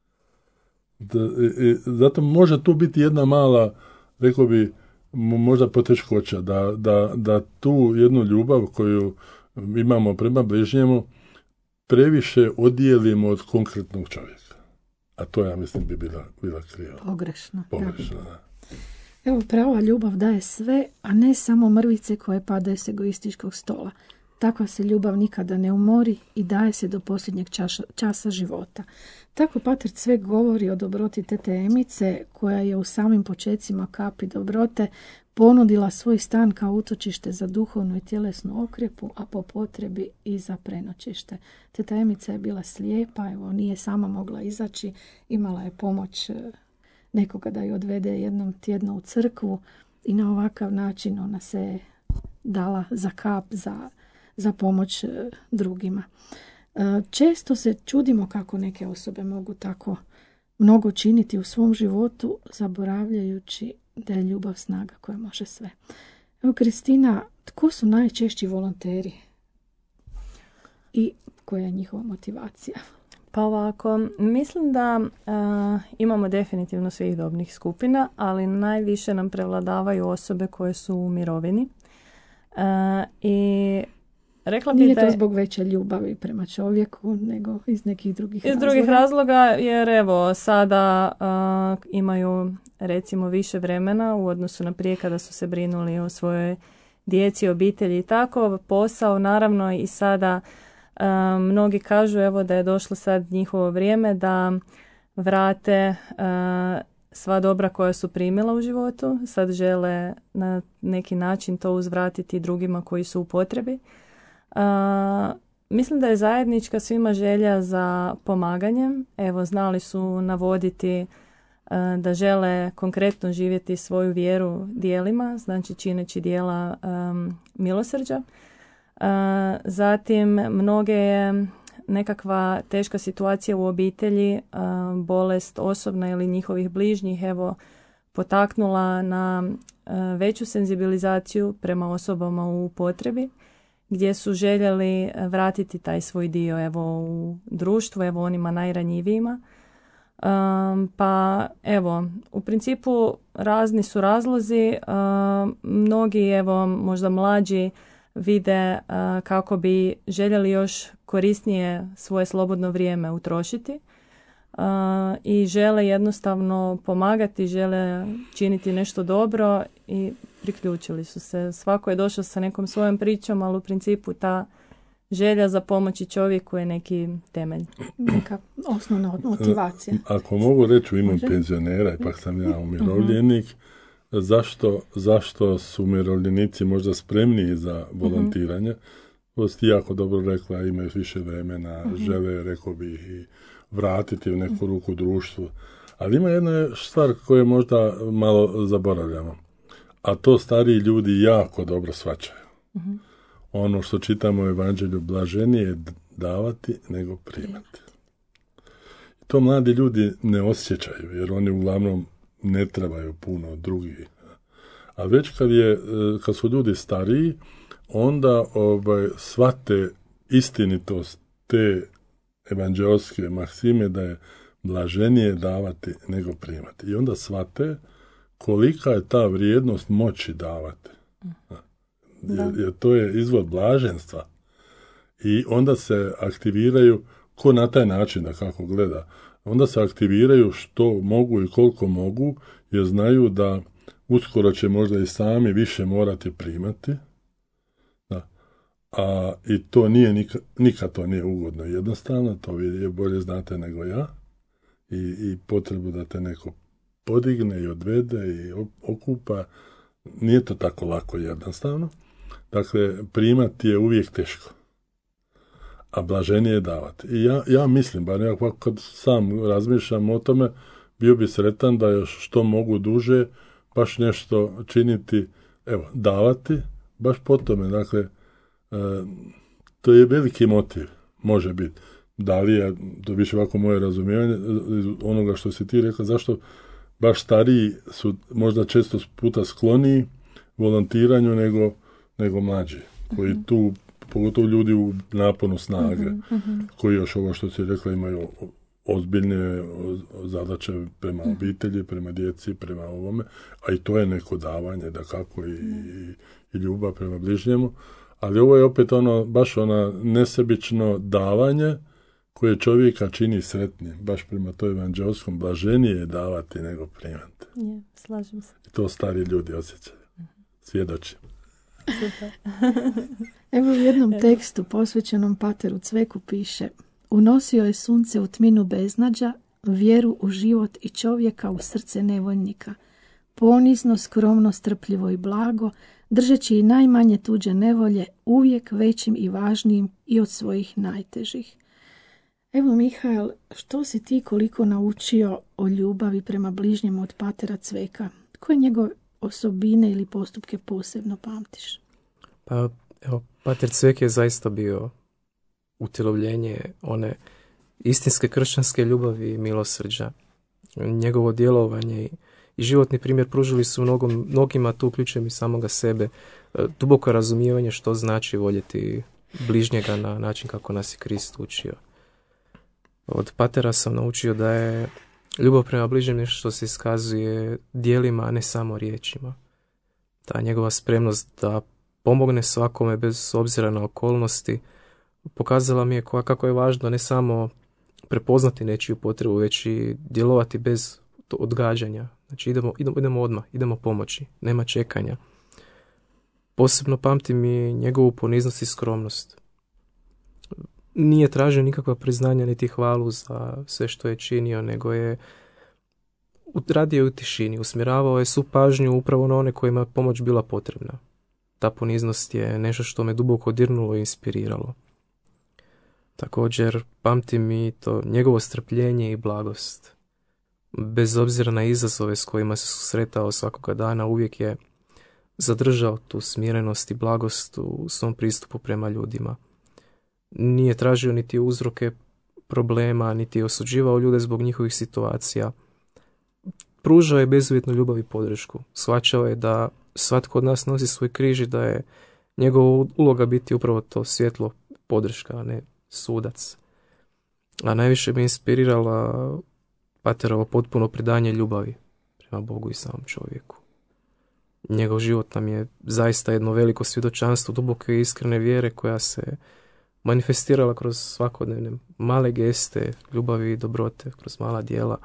C: Da, i, zato može tu biti jedna mala, rekao bi, možda poteškoća, da, da, da tu jednu ljubav koju imamo prema bližnjemu previše odijelimo od konkretnog čovjeka. A to, ja mislim, bi bila, bila kriva.
B: Pogrešno.
C: Pogrešno, da. da.
B: Evo, prava ljubav daje sve, a ne samo mrvice koje padaju s egoističkog stola. Takva se ljubav nikada ne umori i daje se do posljednjeg čaša, časa života. Tako pater Cvek govori o dobroti tete Emice, koja je u samim počecima kapi dobrote ponudila svoj stan kao utočište za duhovnu i tjelesnu okrjepu, a po potrebi i za prenoćište. Teta Emica je bila slijepa, evo, nije sama mogla izaći, imala je pomoć nekoga da ju odvede jednom tjedno u crkvu i na ovakav način ona se dala za kap, za, za pomoć drugima. Često se čudimo kako neke osobe mogu tako mnogo činiti u svom životu, zaboravljajući da je ljubav snaga koja može sve. Evo, Kristina, tko su najčešći volonteri i koja je njihova motivacija?
D: Pa ovako, mislim da uh, imamo definitivno svih dobnih skupina, ali najviše nam prevladavaju osobe koje su u mirovini. Uh, I rekla
B: Nije
D: bi da
B: to
D: je,
B: zbog veće ljubavi prema čovjeku, nego iz nekih drugih
D: iz
B: razloga.
D: drugih razloga, jer evo, sada uh, imaju recimo više vremena u odnosu na prije kada su se brinuli o svojoj djeci, obitelji i tako. Posao, naravno, i sada uh, mnogi kažu evo da je došlo sad njihovo vrijeme da vrate uh, sva dobra koja su primila u životu. Sad žele na neki način to uzvratiti drugima koji su u potrebi. Uh, mislim da je zajednička svima želja za pomaganjem. Evo, znali su navoditi uh, da žele konkretno živjeti svoju vjeru djelima, znači čineći djela um, milosrđa. Uh, zatim, mnoge je nekakva teška situacija u obitelji, uh, bolest osobna ili njihovih bližnjih, evo, potaknula na uh, veću senzibilizaciju prema osobama u potrebi, gdje su željeli vratiti taj svoj dio, evo, u društvu, evo, onima najranjivijima. Um, pa evo, u principu razni su razlozi. Um, mnogi, evo, možda mlađi vide uh, kako bi željeli još korisnije svoje slobodno vrijeme utrošiti uh, i žele jednostavno pomagati, žele činiti nešto dobro i priključili su se. Svako je došao sa nekom svojom pričom, ali u principu ta želja za pomoći čovjeku je neki temelj.
B: Neka osnovna motivacija.
C: Ako mogu reći u ime penzionera, ipak sam ja umirovljenik, uh-huh. zašto, zašto su umirovljenici možda spremniji za volontiranje? Ovo si jako dobro rekla, imaju više vremena, uh-huh. žele, rekao bih, i vratiti u neku ruku društvu. Ali ima jedna stvar koju možda malo zaboravljamo, a to stariji ljudi jako dobro shvaćaju. Uh-huh. Ono što čitamo u Evanđelju, blaženije je davati nego primati. I to mladi ljudi ne osjećaju, jer oni uglavnom ne trebaju puno od drugih. A već kad, je, kad su ljudi stariji, onda ovaj, shvate istinitost te evanđelske maksime da je blaženije davati nego primati. I onda shvate kolika je ta vrijednost moći davati. Jer, jer to je izvor blaženstva. I onda se aktiviraju, ko na taj način da kako gleda, onda se aktiviraju što mogu i koliko mogu, jer znaju da uskoro će možda i sami više morati primati. Da. A i to nije nikad, nikad to nije ugodno i jednostavno, to vi bolje znate nego ja. I, i potrebu da te neko podigne i odvede i okupa, nije to tako lako i jednostavno. Dakle, primati je uvijek teško, a blaženije je davati. I ja, ja mislim, bar ja kad sam razmišljam o tome, bio bi sretan da još što mogu duže baš nešto činiti, evo, davati, baš po tome. Dakle, e, to je veliki motiv, može biti. Da li je, to više ovako moje razumijevanje onoga što si ti rekla, zašto baš stariji su možda često puta skloniji volontiranju nego, nego mlađi, koji uh-huh. tu, pogotovo ljudi u naponu snage, uh-huh, uh-huh. koji još ovo što si rekla imaju ozbiljne zadaće prema uh-huh. obitelji, prema djeci, prema ovome, a i to je neko davanje, da kako i, uh-huh. i, i ljubav prema bližnjemu, ali ovo je opet ono, baš ona nesebično davanje koje čovjeka čini sretnim, baš prema toj evanđelskom, blaženije je davati nego primati.
D: Je, slažem se.
C: I to stari ljudi osjećaju. Uh-huh. Svjedoči.
B: Evo u jednom tekstu posvećenom pateru Cveku piše: unosio je sunce u tminu beznađa, vjeru u život i čovjeka u srce nevoljnika. Ponizno, skromno, strpljivo i blago, držeći i najmanje tuđe nevolje, uvijek većim i važnijim i od svojih najtežih. Evo, Mihael, što si ti koliko naučio o ljubavi prema bližnjemu od patera Cveka? Koje njegove osobine ili postupke posebno pamtiš?
E: Pa, evo, pater Cvek je zaista bio utjelovljenje one istinske kršćanske ljubavi i milosrđa. Njegovo djelovanje i životni primjer pružili su mnogom, mnogima, tu uključujem i samoga sebe, duboko razumijevanje što znači voljeti bližnjega na način kako nas je Krist učio. Od patera sam naučio da je ljubav prema bližnjem nešto što se iskazuje djelima, a ne samo riječima. Ta njegova spremnost da pomogne svakome bez obzira na okolnosti pokazala mi je kako je važno ne samo prepoznati nečiju potrebu, već i djelovati bez odgađanja. Znači idemo, idemo, idemo odmah, idemo pomoći, nema čekanja. Posebno pamtim i njegovu poniznost i skromnost. Nije tražio nikakva priznanja niti hvalu za sve što je činio, nego je radio u tišini, usmjeravao je svu pažnju upravo na one kojima je pomoć bila potrebna. Ta poniznost je nešto što me duboko dirnulo i inspiriralo. Također pamtim i to njegovo strpljenje i blagost. Bez obzira na izazove s kojima se susretao svakoga dana, uvijek je zadržao tu smirenost i blagost u svom pristupu prema ljudima. Nije tražio niti uzroke problema, niti osuđivao ljude zbog njihovih situacija. Pružao je bezuvjetnu ljubav i podršku. Shvaćao je da svatko od nas nosi svoj križ i da je njegova uloga biti upravo to svjetlo, podrška, a ne sudac. A najviše me inspirirala paterovo potpuno predanje ljubavi prema Bogu i samom čovjeku. Njegov život nam je zaista jedno veliko svjedočanstvo duboke i iskrene vjere koja se manifestirala kroz svakodnevne male geste, ljubavi i dobrote, kroz mala djela.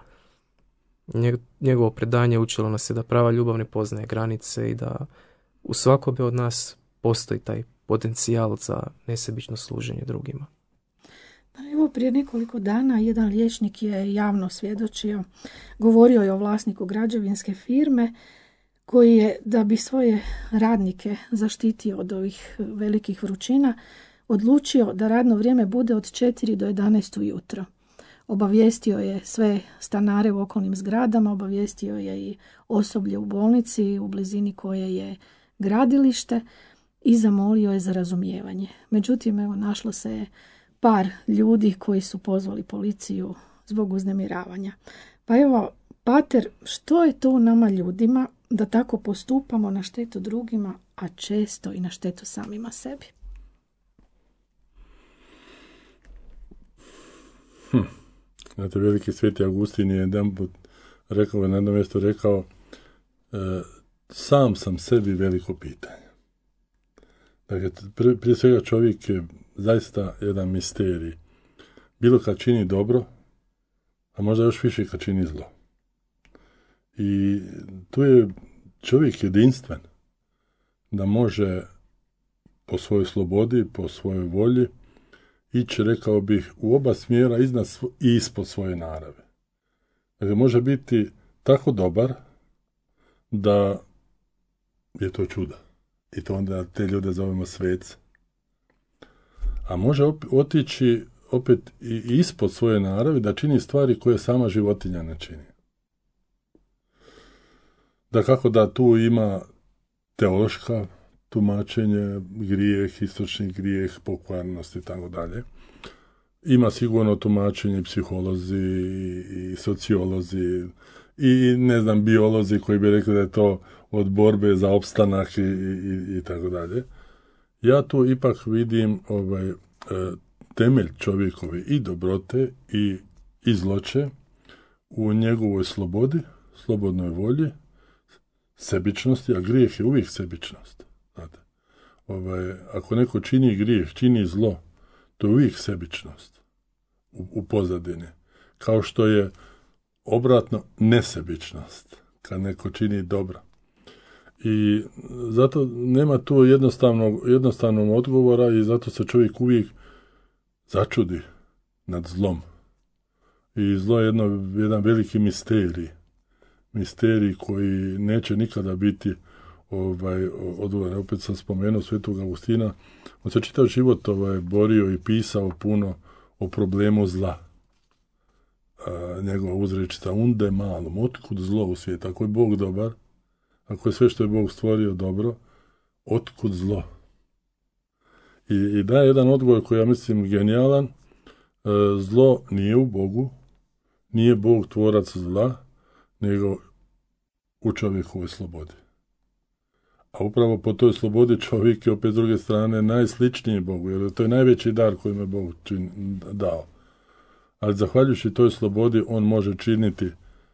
E: Njegovo predanje učilo nas je da prava ljubav ne poznaje granice i da u svakome od nas postoji taj potencijal za nesebično služenje drugima.
B: Evo, prije nekoliko dana jedan liječnik je javno svjedočio, govorio je o vlasniku građevinske firme koji je, da bi svoje radnike zaštitio od ovih velikih vrućina, odlučio da radno vrijeme bude od četiri do jedanaest ujutro. Obavijestio je sve stanare u okolnim zgradama, obavijestio je i osoblje u bolnici u blizini koje je gradilište i zamolio je za razumijevanje. Međutim, evo, našlo se je par ljudi koji su pozvali policiju zbog uznemiravanja. Pa evo, pater, što je to u nama ljudima da tako postupamo na štetu drugima, a često i na štetu samima sebi?
C: Hm. Znate, veliki sveti Augustin je jedan put rekao, na jednom mjestu rekao, e, sam sam sebi veliko pitanje. Dakle, prije, prije svega čovjek je zaista jedan misterij. Bilo kad čini dobro, a možda još više kad čini zlo. I tu je čovjek jedinstven da može po svojoj slobodi, po svojoj volji ići, rekao bih, u oba smjera iznad i ispod svoje narave. Dakle, može biti tako dobar da je to čudo. I to onda te ljude zovemo svece. A može op- otići opet i ispod svoje naravi da čini stvari koje sama životinja ne čini. Da kako da tu ima teološka tumačenje, grijeh, istočni grijeh, pokvarnost i tako dalje. Ima sigurno tumačenje psiholozi i sociolozi i, ne znam, biolozi koji bi rekli da je to od borbe za opstanak i, i, i tako dalje. Ja tu ipak vidim ovaj, e, temelj čovjekove i dobrote i, i zloće u njegovoj slobodi, slobodnoj volji, sebičnosti, a grijeh je uvijek sebičnost. Znate, ovaj, ako neko čini grijeh, čini zlo, to je uvijek sebičnost u, u pozadini. Kao što je obratno nesebičnost, kad neko čini dobro. I zato nema tu jednostavnog, jednostavnog odgovora i zato se čovjek uvijek začudi nad zlom. I zlo je jedno, jedan veliki misterij. Misterij koji neće nikada biti ovaj, odgovor. Opet sam spomenuo Svetog Augustina. On se čitav život ovaj, borio i pisao puno o problemu zla. A, njegova uzrečica unde malom, otkud zlo u svijetu? Ako je Bog dobar, ako je sve što je Bog stvorio dobro, otkud zlo? I, i daje jedan odgovor koji ja mislim genijalan. E, zlo nije u Bogu, nije Bog tvorac zla, nego u čovjekovoj slobodi. A upravo po toj slobodi čovjek je opet s druge strane najsličniji Bogu, jer to je najveći dar koji me Bog čin, dao. Ali zahvaljujući toj slobodi on može činiti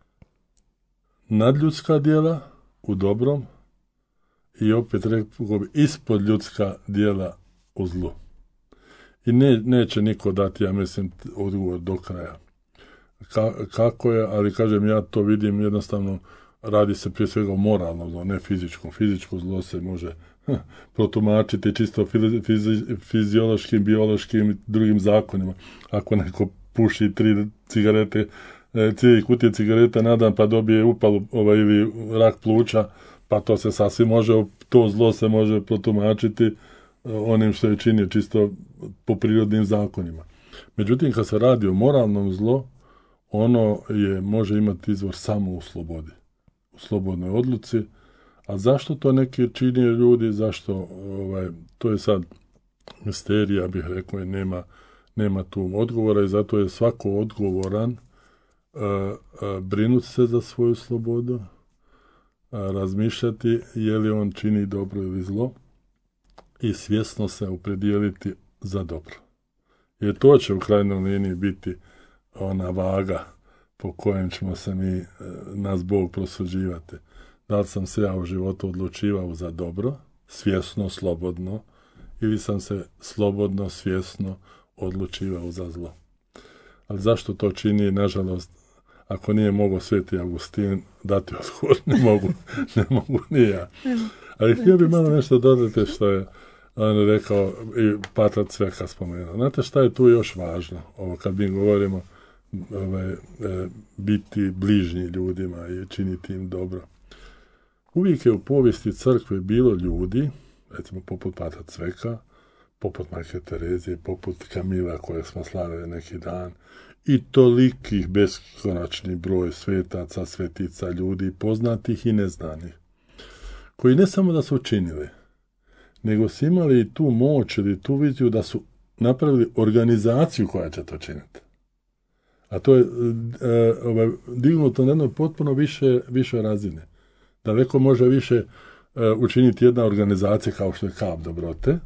C: nadljudska djela u dobrom i opet rekao bi ispod ljudska djela u zlu. I ne, neće niko dati, ja mislim, odgovor do kraja. Ka, kako je, ali kažem, ja to vidim jednostavno, radi se prije svega o moralnom zlo, ne fizičkom. Fizičko zlo se može hm, protumačiti čisto fizi, fizi, fiziološkim, biološkim i drugim zakonima. Ako neko puši tri cigarete, cijeli kutije cigareta na dan pa dobije upalu ovaj, ili rak pluća, pa to se sasvim može, to zlo se može protumačiti onim što je činio čisto po prirodnim zakonima. Međutim, kad se radi o moralnom zlo, ono je, može imati izvor samo u slobodi, u slobodnoj odluci. A zašto to neki čine ljudi, zašto, ovaj, to je sad misterija, bih rekao, i nema, nema tu odgovora i zato je svako odgovoran uh, uh, brinuti se za svoju slobodu, uh, razmišljati je li on čini dobro ili zlo i svjesno se opredijeliti za dobro. Jer to će u krajnjoj liniji biti ona vaga po kojem ćemo se mi, nas Bog prosuđivati. Da li sam se ja u životu odlučivao za dobro, svjesno, slobodno, ili sam se slobodno, svjesno odlučivao za zlo. Ali zašto to čini, nažalost, ako nije mogao Sveti Augustin dati odgovor, ne mogu, ne mogu ni ja. Ali htio bih malo nešto dodati što je on rekao i Pater Cveka spomenuo. Znate šta je tu još važno? Ovo kad mi govorimo ovaj, e, biti bližnji ljudima i činiti im dobro. Uvijek je u povijesti crkve bilo ljudi, recimo poput Pater Cveka, poput Majke Terezije, poput Kamila koje smo slavili neki dan, i tolikih beskonačni broj svetaca, svetica, ljudi, poznatih i neznanih, koji ne samo da su učinili, nego su imali i tu moć ili tu viziju da su napravili organizaciju koja će to činiti. A to je e, ovaj, dignuto na jednoj potpuno više, više razine. Daleko može više e, učiniti jedna organizacija kao što je Kap dobrote,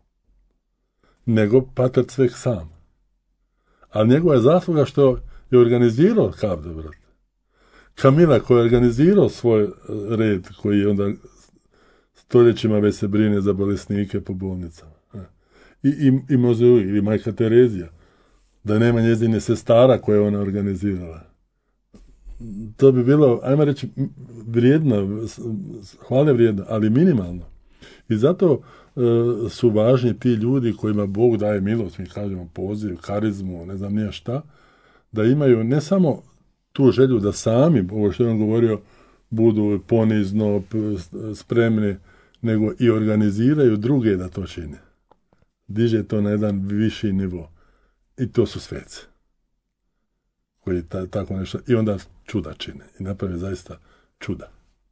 C: nego Pater Cvek sam. Ali njegova je zasluga što je organizirao Kap dobrote. Kamila koji je organizirao svoj red, koji je onda stoljećima već se brine za bolesnike po bolnicama. I, i, i Mozeui, ili Majka Terezija, da nema njezine sestara koje je ona organizirala. To bi bilo, ajmo reći, vrijedno, hvale vrijedno, ali minimalno. I zato e, su važni ti ljudi kojima Bog daje milost, mi kažemo poziv, karizmu, ne znam nije šta, da imaju ne samo tu želju da sami, ovo što je on govorio, budu ponizno, spremni, nego i organiziraju druge da to čine. Diže to na jedan viši nivo. I to su sveci. Koji ta, tako nešto, i onda čuda čine. I naprave zaista čuda.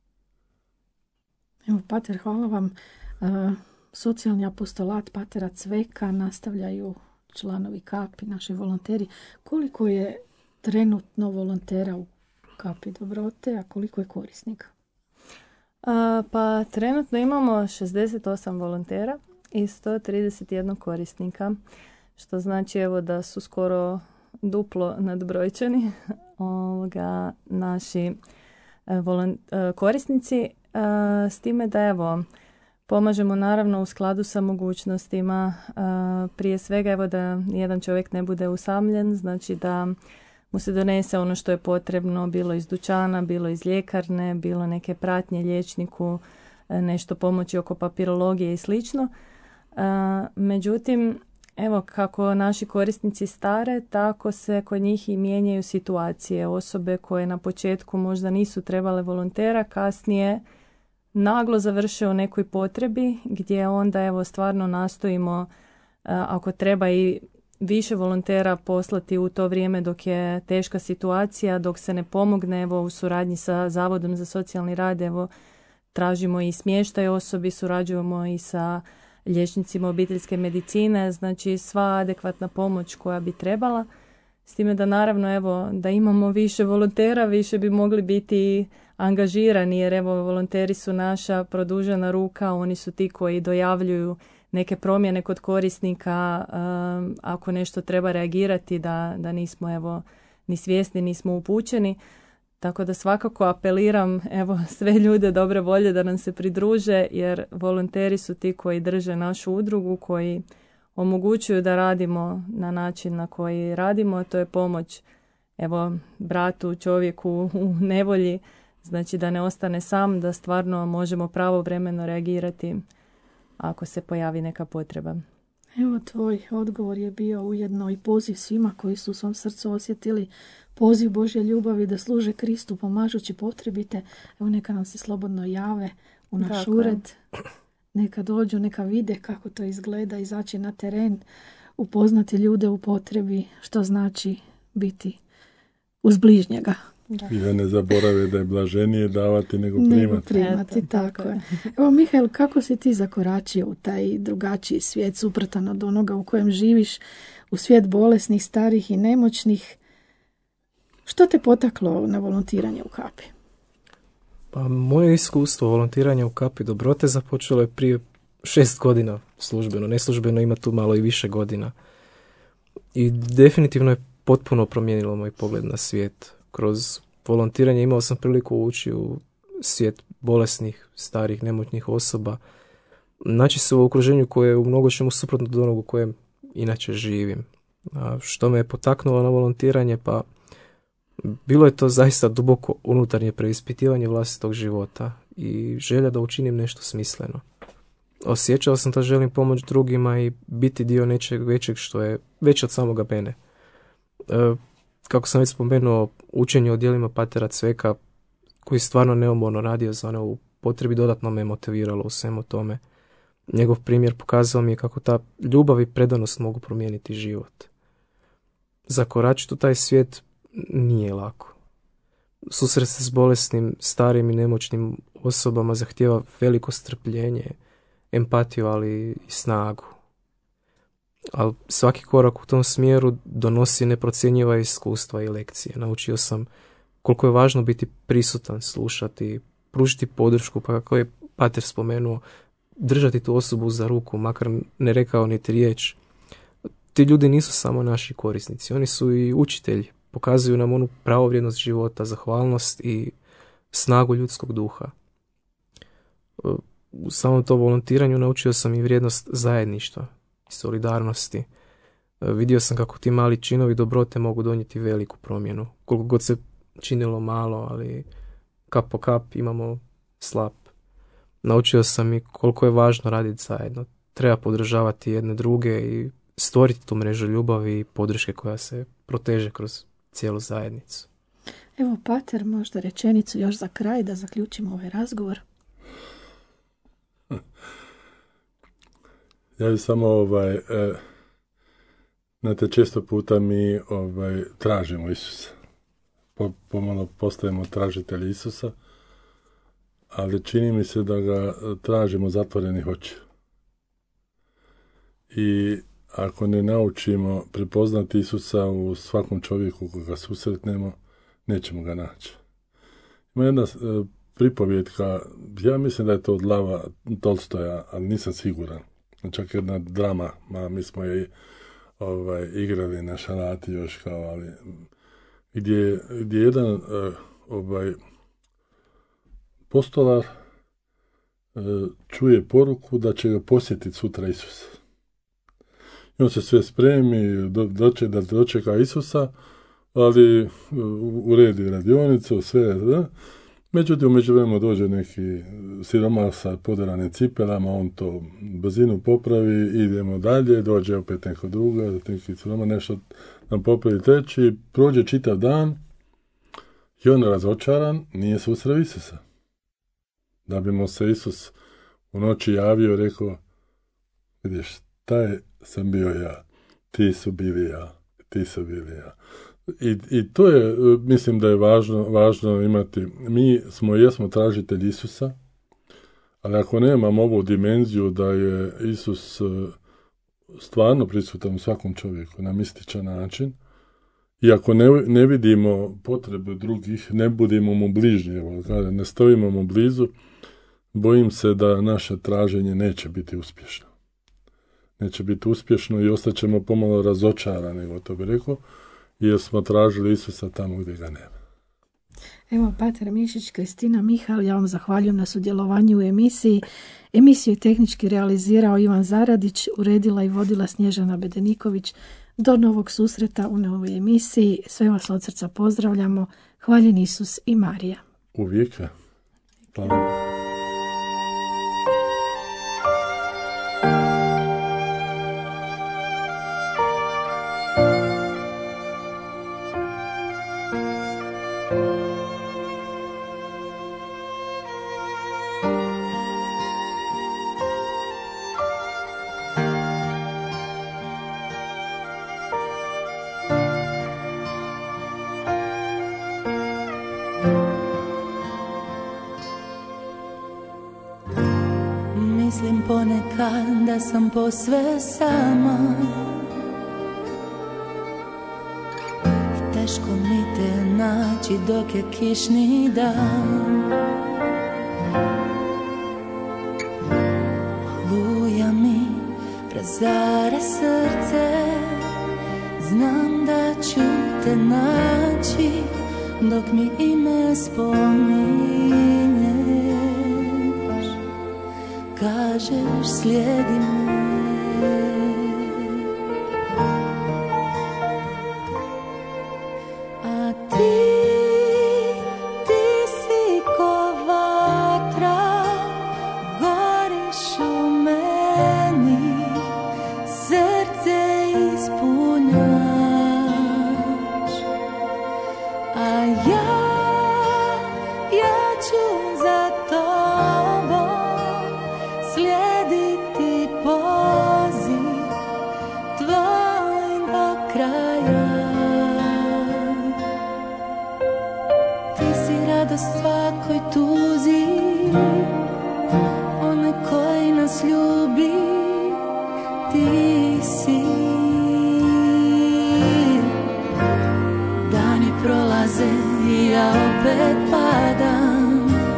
B: Evo, Pater, hvala vam. E, socijalni apostolat Patera Cveka nastavljaju članovi Kapi, naši volonteri. Koliko je trenutno volontera u Kapi dobrote, a koliko je korisnika?
D: A, pa trenutno imamo šezdeset osam volontera i sto trideset jedan korisnika, što znači evo da su skoro duplo nadbrojčani ovoga, naši volon, korisnici, a, s time da evo pomažemo naravno u skladu sa mogućnostima, a, prije svega evo da jedan čovjek ne bude usamljen, znači da mu se donese ono što je potrebno, bilo iz dućana, bilo iz ljekarne, bilo neke pratnje liječniku, nešto pomoći oko papirologije i slično. Međutim, evo kako naši korisnici stare, tako se kod njih i mijenjaju situacije. Osobe koje na početku možda nisu trebale volontera, kasnije naglo završe u nekoj potrebi gdje onda evo stvarno nastojimo ako treba i više volontera poslati u to vrijeme dok je teška situacija, dok se ne pomogne, evo u suradnji sa Zavodom za socijalni rad, evo tražimo i smještaj osobi, surađujemo i sa liječnicima obiteljske medicine, znači sva adekvatna pomoć koja bi trebala. S time da naravno evo da imamo više volontera, više bi mogli biti angažirani jer evo volonteri su naša produžena ruka, oni su ti koji dojavljuju neke promjene kod korisnika, um, ako nešto treba reagirati da, da nismo evo ni svjesni, nismo upućeni. Tako da svakako apeliram evo sve ljude dobre volje da nam se pridruže jer volonteri su ti koji drže našu udrugu, koji omogućuju da radimo na način na koji radimo, a to je pomoć evo bratu, čovjeku u nevolji, znači da ne ostane sam, da stvarno možemo pravovremeno reagirati ako se pojavi neka potreba.
B: Evo tvoj odgovor je bio ujedno i poziv svima koji su u svom srcu osjetili poziv Božje ljubavi da služe Kristu pomažući potrebite. Evo neka nam se slobodno jave u naš
D: Tako.
B: ured, neka dođu, neka vide kako to izgleda, izaći na teren, upoznati ljude u potrebi, što znači biti uz bližnjega.
D: Da.
C: I da ne zaborave da je blaženije davati nego primati.
B: Nego primati,
D: Eto,
B: tako
D: tako
B: je.
D: je.
B: Evo, Mihael, kako si ti zakoračio u taj drugačiji svijet, suprotan od onoga u kojem živiš, u svijet bolesnih, starih i nemoćnih? Što te potaklo na volontiranje u Kapi?
E: Pa moje iskustvo volontiranja u Kapi Dobrote započelo je prije šest godina službeno, neslužbeno ima tu malo i više godina. I definitivno je potpuno promijenilo moj pogled na svijet. Kroz volontiranje imao sam priliku ući u svijet bolesnih, starih, nemoćnih osoba. Naći se u okruženju koje je u mnogočemu suprotno od onog u kojem inače živim. A što me je potaknulo na volontiranje? Pa bilo je to zaista duboko unutarnje preispitivanje vlastitog života i želja da učinim nešto smisleno. Osjećao sam da želim pomoći drugima i biti dio nečeg većeg što je veće od samoga mene. E, kako sam već spomenuo, učenje o djelima Patera Cveka, koji stvarno neumorno radio za ono u potrebi, dodatno me motiviralo u svemu tome. Njegov primjer pokazao mi je kako ta ljubav i predanost mogu promijeniti život. Zakoračiti u taj svijet nije lako. Susret se s bolesnim, starim i nemoćnim osobama zahtijeva veliko strpljenje, empatiju, ali i snagu. Ali svaki korak u tom smjeru donosi neprocjenjiva iskustva i lekcije. Naučio sam koliko je važno biti prisutan, slušati, pružiti podršku, pa kako je Pater spomenuo, držati tu osobu za ruku, makar ne rekao niti riječ. Ti ljudi nisu samo naši korisnici, oni su i učitelji. Pokazuju nam onu pravovrijednost života, zahvalnost i snagu ljudskog duha. U samom to volontiranju naučio sam i vrijednost zajedništva i solidarnosti. Vidio sam kako ti mali činovi dobrote mogu donijeti veliku promjenu. Koliko god se činilo malo, ali kap po kap imamo slap. Naučio sam i koliko je važno raditi zajedno. Treba podržavati jedne druge i stvoriti tu mrežu ljubavi i podrške koja se proteže kroz cijelu zajednicu.
B: Evo, Pater, možda rečenicu još za kraj da zaključimo ovaj razgovor.
C: Ja bih samo ovaj, e, znate, često puta mi ovaj, tražimo Isusa. Po, pomalo postajemo tražitelji Isusa, ali čini mi se da ga tražimo zatvorenih očiju. I ako ne naučimo prepoznati Isusa u svakom čovjeku koga susretnemo, nećemo ga naći. Ima jedna e, pripovjetka, ja mislim da je to od Lava Tolstoja, ali nisam siguran. Čak jedna drama, ma mi smo je ovaj, igrali na šarati još kao, ali gdje, gdje jedan uh, ovaj, postolar uh, čuje poruku da će ga posjetiti sutra Isus. I on se sve spremi do, doče, da dočeka Isusa, ali uh, uredi radionicu, sve, da, Međutim, među vremenu dođe neki siromah sa poderanim cipelama, on to brzinu popravi, idemo dalje, dođe opet neko druga, neki siromah nešto nam popravi treći, prođe čitav dan i on razočaran nije susreo Isusa. Da bi mu se Isus u noći javio i rekao, vidiš, taj sam bio ja, ti su bili ja, ti su bili ja. I, i to je, mislim da je važno, važno imati, mi smo jesmo tražitelji Isusa, ali ako nemamo ovu dimenziju da je Isus stvarno prisutan u svakom čovjeku na mističan način, i ako ne, ne vidimo potrebe drugih, ne budemo mu bližnji, ne stojimo mu blizu, bojim se da naše traženje neće biti uspješno. Neće biti uspješno i ostaćemo pomalo razočarani, gotovo bi rekao, jer smo tražili Isusa tamo gdje ga nema.
B: Evo, pater Mišić, Kristina Mihal, ja vam zahvaljujem na sudjelovanju u emisiji. Emisiju je tehnički realizirao Ivan Zaradić, uredila i vodila Snježana Bedeniković. Do novog susreta u novoj emisiji. Sve vas od srca pozdravljamo. Hvaljen Isus i Marija.
C: Uvijek. Hvala.
F: Mislim ponekad da sam posve sama i teško mi te naći dok je kišni dan. Oluja mi razara srce, znam da ću te naći dok mi ime spominješ. Kažeš slijedi me, a ti, ti si ko vatra, goriš u meni, srce ispunjaš, a ja, ja ću za tobom slijediti poziv tvoj do kraja. Ti si radost svakoj tuzi, onaj koji nas ljubi, ti si. Dani prolaze i ja opet padam,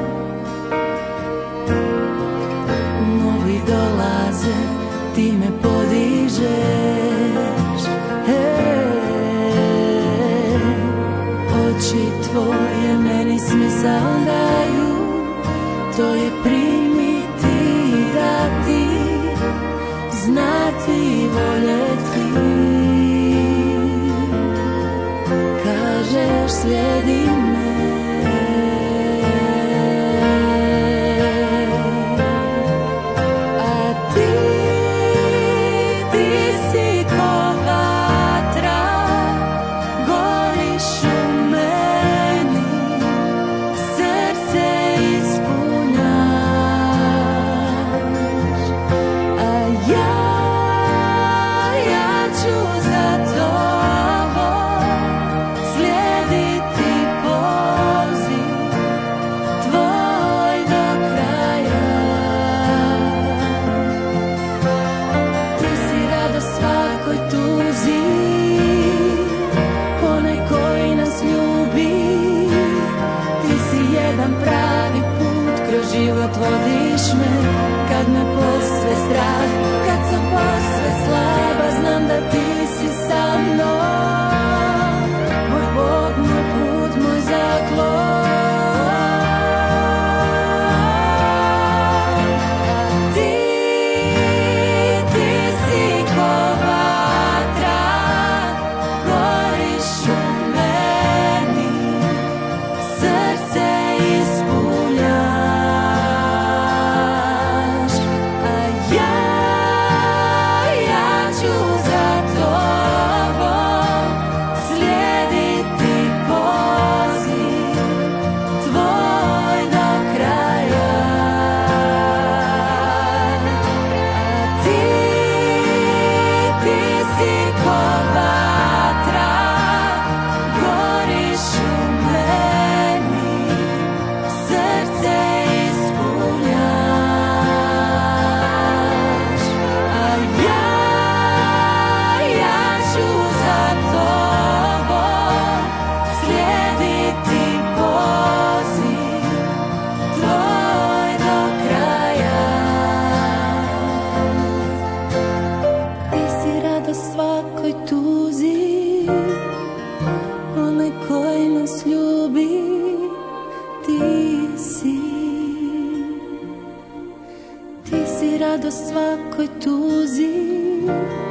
F: dolaze, ti me podižeš, hey, oči tvoje meni smisao daju, to je primiti i dati, znati i voljeti. Kažeš slijedi me, život vodiš me, kad me posve strah, kad sam posve slaba, znam da ti si sa mnom, moj Bog, moj put, moj zaklon. Ti, ti si ko vatra, goriš u meni, srce ispod radost svakoj tuzi.